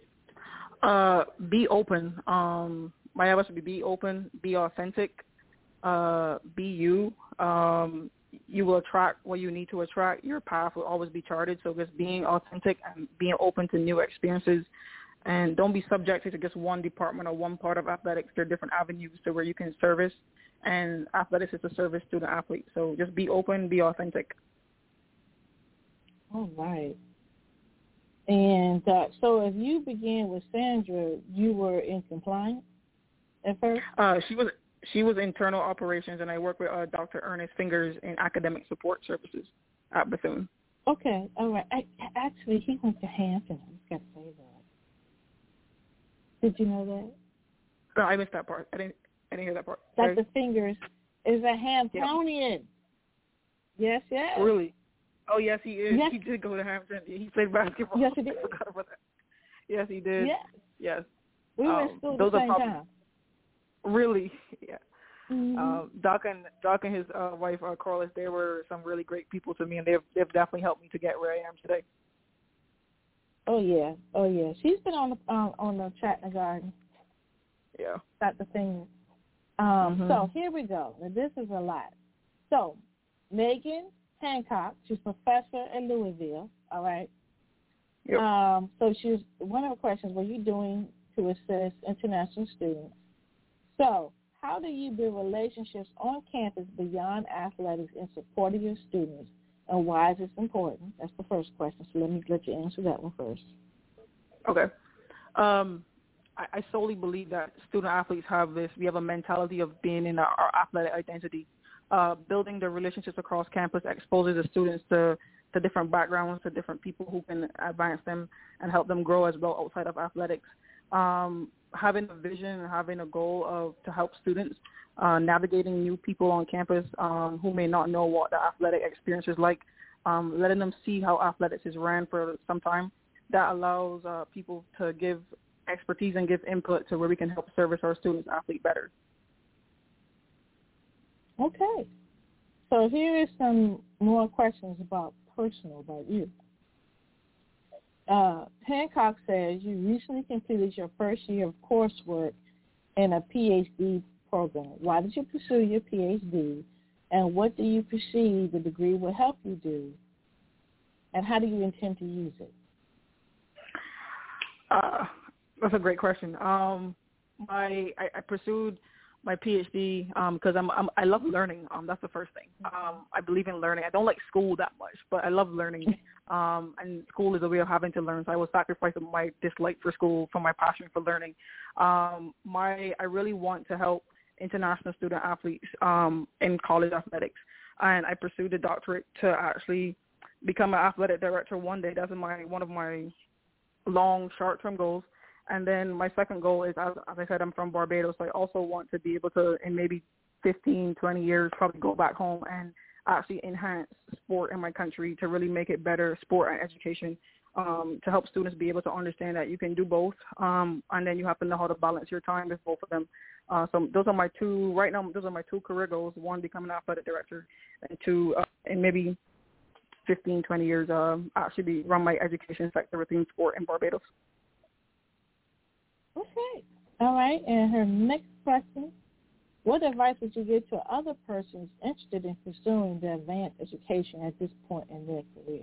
Uh, be open. Um, my advice would be be open, be authentic, uh, be you. Um, you will attract what you need to attract. Your path will always be charted. So just being authentic and being open to new experiences, and don't be subjected to just one department or one part of athletics. There are different avenues to where you can service, and athletics is to service student athletes. So just be open, be authentic. All right. And uh, so if you began with Sandra, you were in compliance at first? Uh, she was she was internal operations, and I work with uh, Doctor Ernest Fingers in academic support services at Bethune. Okay, all right. I, actually, he went to Hampton. I just got to say that. Did you know that? No, I missed that part. I didn't. I didn't hear that part. Doctor Sorry. Fingers is a Hamptonian. Yes, yes. Really? Oh, yes, he is. Yes. He did go to Hampton. He played basketball. Yes, he did. I forgot about that. Yes, he did. Yes. Yes. We were um, in school at those the same are probably, time. Really? Yeah. Mm-hmm. Um, Doc and Doc and his uh, wife, uh, Corliss, they were some really great people to me, and they've they've definitely helped me to get where I am today. Oh yeah, oh yeah. She's been on the um, on the Chattanooga Garden. Yeah. Got the thing. Um, mm-hmm. So here we go. Now this is a lot. So Megan Hancock, she's a professor at Louisville. All right. Yep. Um, so she's one of her questions: what are you doing to assist international students? So how do you build relationships on campus beyond athletics in support of your students, and why is this important? That's the first question. So let me let you answer that one first. Okay. Um, I, I solely believe that student athletes have this. We have a mentality of being in our, our athletic identity. Uh, building the relationships across campus exposes the students to, to different backgrounds, to different people who can advance them and help them grow as well outside of athletics. Um, having a vision and having a goal of to help students uh, navigating new people on campus um, who may not know what the athletic experience is like, um, letting them see how athletics is ran for some time. That allows uh, people to give expertise and give input to where we can help service our students athlete better. Okay. So here is some more questions about personal, about you. uh, Hancock says you recently completed your first year of coursework in a P H D program. Why did you pursue your P H D, and what do you perceive the degree will help you do, and how do you intend to use it? Uh, that's a great question. Um, my I, I pursued my P H D because um, I'm, I'm I love learning. Um, that's the first thing. Um, I believe in learning. I don't like school that much, but I love learning. Um, and school is a way of having to learn. So I was sacrificing my dislike for school for my passion for learning. Um, my I really want to help international student athletes um, in college athletics, and I pursued a doctorate to actually become an athletic director one day. That's my one of my long short-term goals. And then my second goal is, as, as I said, I'm from Barbados, so I also want to be able to, in maybe fifteen, twenty years, probably go back home and actually enhance sport in my country to really make it better, sport and education, um, to help students be able to understand that you can do both, um, and then you have to know how to balance your time with both of them. Uh, so those are my two, right now, those are my two career goals, one, becoming an athletic director, and two, uh, in maybe fifteen, twenty years, uh, actually be, run my education sector within sport in Barbados. Okay. All right. And her next question, what advice would you give to other persons interested in pursuing the advanced education at this point in their career?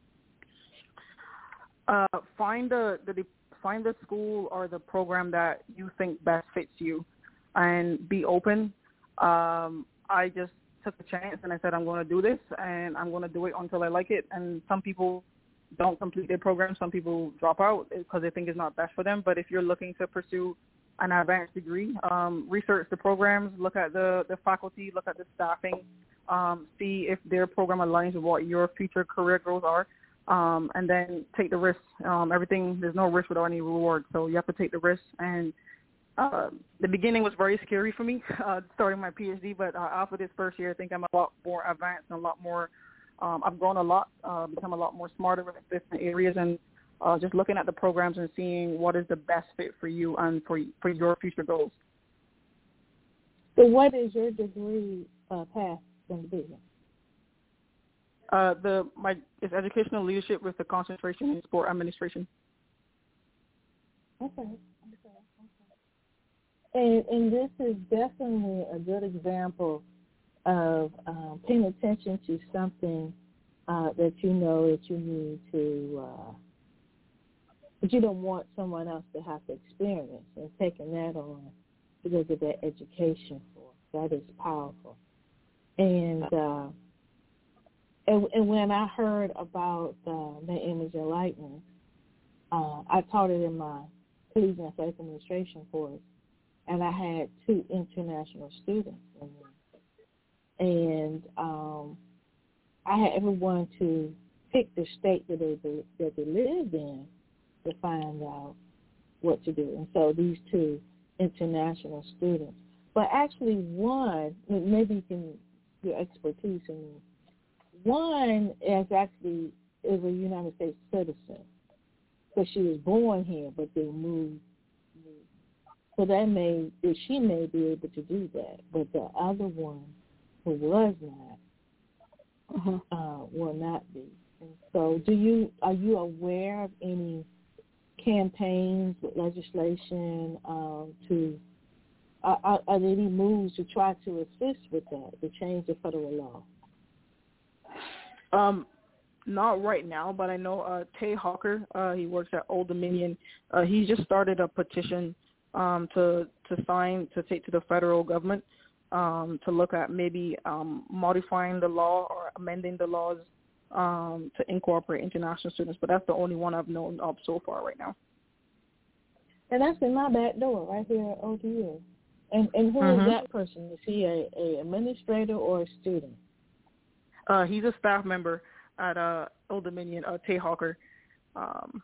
Uh, find the, the find the school or the program that you think best fits you, and be open. Um, I just took a chance and I said I'm going to do this, and I'm going to do it until I like it. And some people don't complete their program. Some people drop out because they think it's not best for them. But if you're looking to pursue an advanced degree, um, research the programs, look at the, the faculty, look at the staffing, um, see if their program aligns with what your future career goals are, um, and then take the risk. Um, everything, there's no risk without any reward, so you have to take the risk. And uh, the beginning was very scary for me, uh, starting my P H D, but uh, after this first year, I think I'm a lot more advanced and a lot more Um, I've grown a lot, uh, become a lot more smarter in different areas, and uh, just looking at the programs and seeing what is the best fit for you and for for your future goals. So what is your degree uh, path going to be? Uh, the my it's educational leadership with the concentration in sport administration. Okay. Okay. Okay. And, and this is definitely a good example of um, paying attention to something uh, that you know that you need to, uh, that you don't want someone else to have to experience, and taking that on to go get that education for. That is powerful. And uh, and, and when I heard about uh, the image of lightning, uh, I taught it in my collegiate athletic administration course, and I had two international students in there. And um, I had everyone to pick the state that they that they lived in to find out what to do. And so these two international students, but actually one, maybe you can your expertise in this. One is actually is a United States citizen, so she was born here, but they moved. So that may she may be able to do that, but the other one, who was not, uh-huh. uh, will not be. And so do you, are you aware of any campaigns with legislation um, to, are, are, are there any moves to try to assist with that, to change the federal law? Um, not right now, but I know uh, Tay Hawker, uh, he works at Old Dominion. Uh, he just started a petition um, to, to sign, to take to the federal government. Um, to look at maybe um, modifying the law or amending the laws um, to incorporate international students, but that's the only one I've known of so far right now. And that's in my back door right here at O D U. And and who mm-hmm. is that person? Is he a, a administrator or a student? Uh, he's a staff member at uh, Old Dominion, uh, Tay Hawker, um,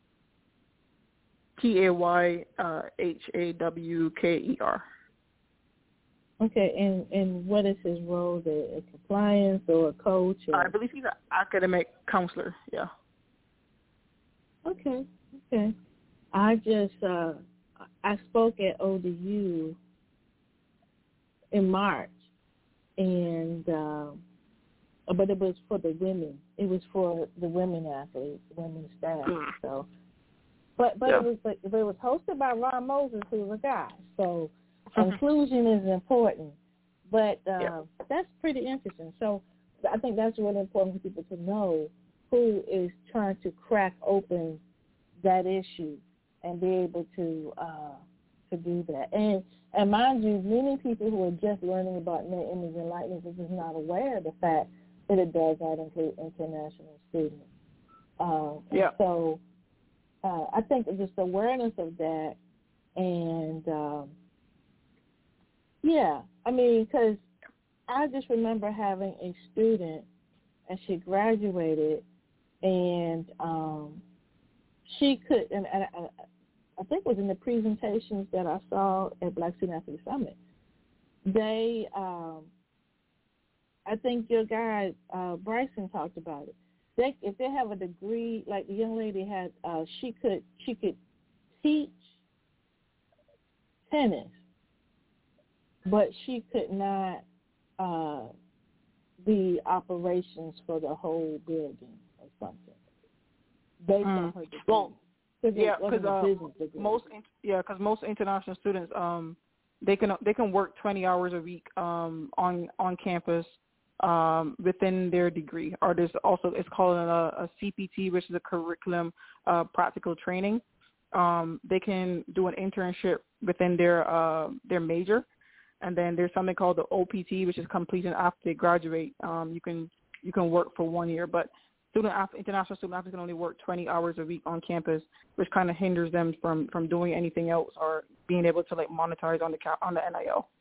T A Y H A W K E R. Okay, and, and what is his role? A, a compliance or a coach? Or? I believe he's an academic counselor, yeah. Okay, okay. I just, uh, I spoke at O D U in March, and uh, but it was for the women. It was for the women athletes, women staff. Mm. So, but but yeah. it was but, but it was hosted by Ron Moses, who was a guy. So mm-hmm. inclusion is important. But uh, yeah. that's pretty interesting. So I think that's really important for people to know who is trying to crack open that issue and be able to uh, to do that. And and mind you, many people who are just learning about net image and likeness are just not aware of the fact that it does not include international students. Um, yeah. So uh, I think just awareness of that and, um, yeah, I mean, because I just remember having a student, and she graduated, and um, she could, and, and I, I think it was in the presentations that I saw at Black Student Athlete Summit, they, um, I think your guy, uh, Bryson, talked about it. They, if they have a degree, like the young lady had, uh, she could she could teach tennis, but she could not uh, be operations for the whole building or something based mm. on her degree. Well, yeah, because uh, degree. most yeah, because most international students um they can they can work twenty hours a week um on on campus. Um, within their degree, or there's also it's called a, a C P T, which is a curriculum uh, practical training. Um, they can do an internship within their uh, their major, and then there's something called the O P T, which is completion after they graduate. Um, you can you can work for one year, but student international student athletes can only work twenty hours a week on campus, which kind of hinders them from, from doing anything else or being able to like monetize on the on the N I L.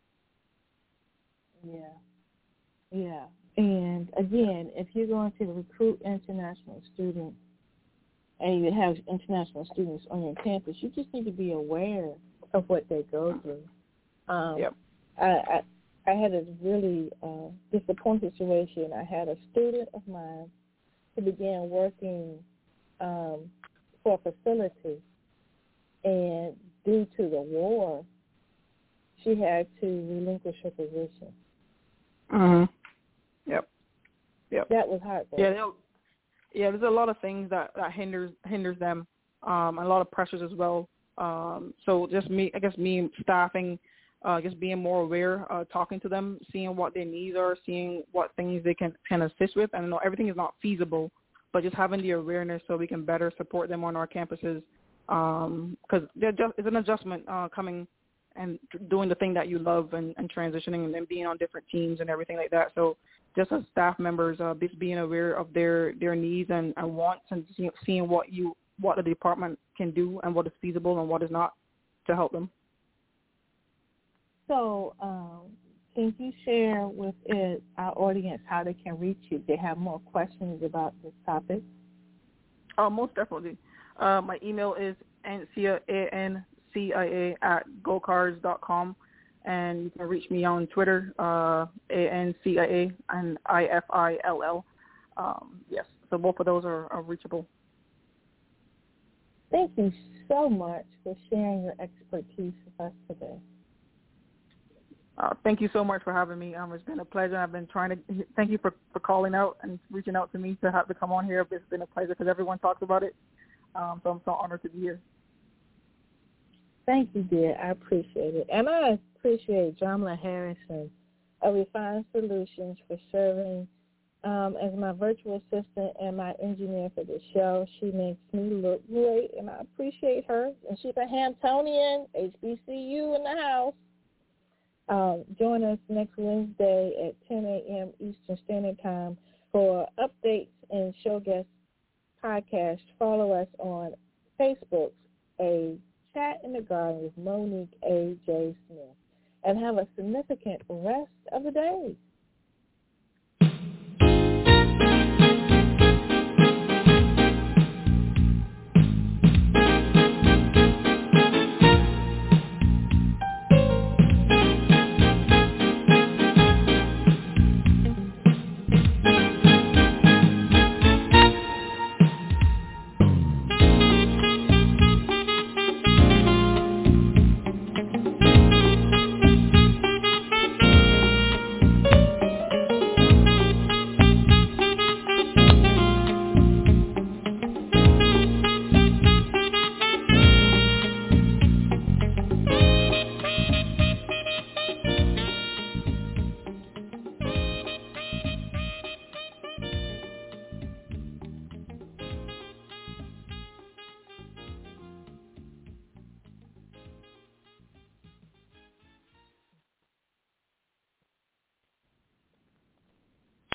Yeah. Yeah, and again, if you're going to recruit international students and you have international students on your campus, you just need to be aware of what they go through. Um, yep. I, I I had a really uh, disappointing situation. I had a student of mine who began working um, for a facility, and due to the war, she had to relinquish her position. Mm-hmm. Yep. Yep. That was heartbreaking. Yeah, yeah. There's a lot of things that, that hinders hinders them, um, and a lot of pressures as well. Um, so just me, I guess me staffing, uh, just being more aware, uh, talking to them, seeing what their needs are, seeing what things they can can assist with. And I know everything is not feasible, but just having the awareness so we can better support them on our campuses, because um, just it's an adjustment uh, coming. And doing the thing that you love and, and transitioning and then being on different teams and everything like that. So just as staff members, uh, just being aware of their, their needs and, and wants and see, seeing what you what the department can do and what is feasible and what is not to help them. So um, can you share with it, our audience how they can reach you? They have more questions about this topic? Oh, most definitely. Uh, my email is Ancia, A N C I A at go cards dot com, and you can reach me on Twitter, uh, A N C I A and I F I L L. Um, yes, so both of those are, are reachable. Thank you so much for sharing your expertise with us today. Uh, thank you so much for having me. Um, it's been a pleasure. I've been trying to thank you for, for calling out and reaching out to me to have to come on here. It's been a pleasure because everyone talks about it. Um, so I'm so honored to be here. Thank you, dear. I appreciate it. And I appreciate Jamila Harrison of Refined Solutions for serving um, as my virtual assistant and my engineer for the show. She makes me look great, and I appreciate her. And she's a Hamptonian, H B C U in the house. Um, join us next Wednesday at ten a.m. Eastern Standard Time for updates and show guest podcasts. Follow us on Facebook, a Chat in the Garden with Monique A J Smith, and have a significant rest of the day.